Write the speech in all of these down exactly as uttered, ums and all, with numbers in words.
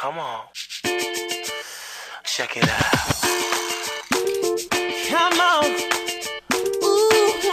come on. Check it out. Come on. Ooh,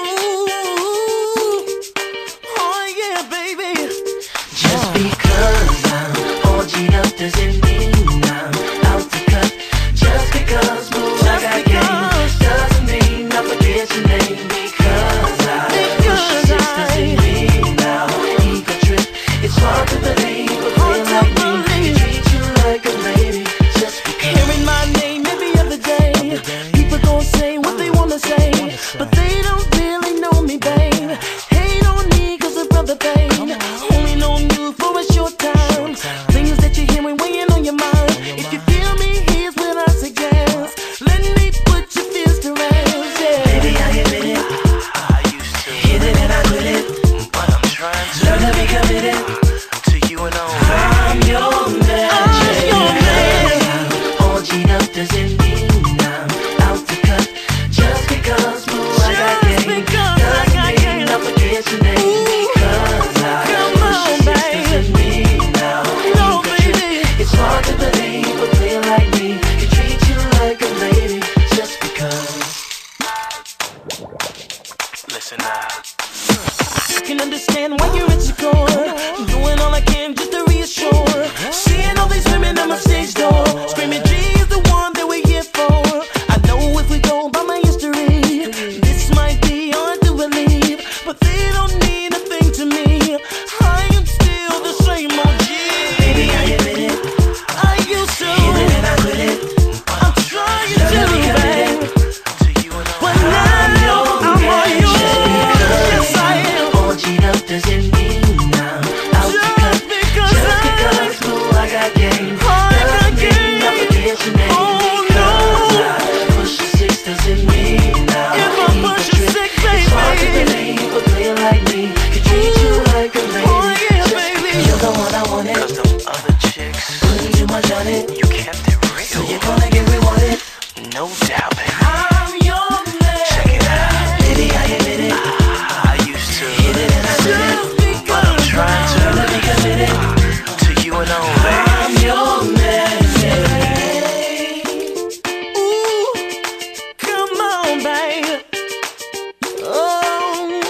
oh yeah, baby. Just because I'm all G'd up doesn't mean I'm out to cut. Just because, boo, I got game doesn't mean I forget your name. Because I push your six doesn't mean now ego trip. It's hard to believe, but feel like me treat you like a lady. Just because. Hearing my name every other day, people gon' say what they wanna say, but they don't really know me, babe. Hate on me cause of brother pain. Only known you for a short time. Things that you're hearing weighing on your mind. If you feel me, here's what I suggest. Let me put your fears to rest, yeah. Baby, I admit it. I used to Hit it and I quit it. but I'm trying to Learn to be committed. to you and only. I'm your man. I'm your man. All G'd up doesn't mean I'm out to cut. Just because, boo, I got Just game because I doesn't got mean game. I forget your name. Because I Come push on, your six babe. doesn't mean now No, you can trip. baby. It's hard to believe, but feel like me can treat you like a lady. Just because. Listen now. I can understand why you're insecure. I'm doing all I can just to reassure. Seeing all these women at my stage door, screaming, G is the one that we're here for. I know if we go by my history, this might be hard to believe, but they don't mean a thing to me. I am still the same O G. Baby, I admit it. I used to. Hit it and I quit it. I'm trying Learn to, to be committed. babe. To you and But only. now I'm on you. Just because Yes, I am. all G'd up doesn't mean I'm out to cut. Just because Just I- because, boo, I got game I got doesn't mean I game. forget your name. Oh, Because no. I push your six doesn't mean now If I ego push your trip. six, It's hard to baby. believe, but feel like me can treat you like a lady. Oh, yeah, Just baby. because you're the one I wanted. Cause them other chicks, Putting too much on it, you kept it so you're real. gonna get rewarded. No doubt, baby. I'm your man. Check it out. Baby, I admit it. I used to Hit it and I quit it. Just but I'm because trying Learn to be committed. to you and only. I'm your man. Ooh, come on, babe. Oh,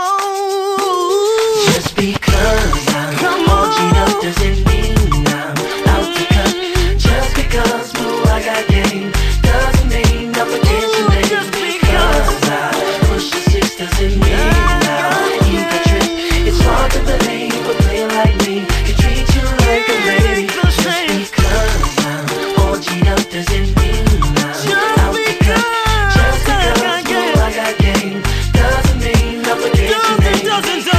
oh. Just because I'm Come all G'd up on. doesn't mean I'm out to cut. Just because, boo, I got game doesn't mean I forget your Ooh, name. just Because because. I push your six doesn't mean now you can trip. It's hard to believe, but feel like me can treat you like a lady. Just Just because I'm all G'd up doesn't mean I'm out to cut. because Just I because, got boo, game. I got game doesn't mean I forget your Doesn't, name. doesn't,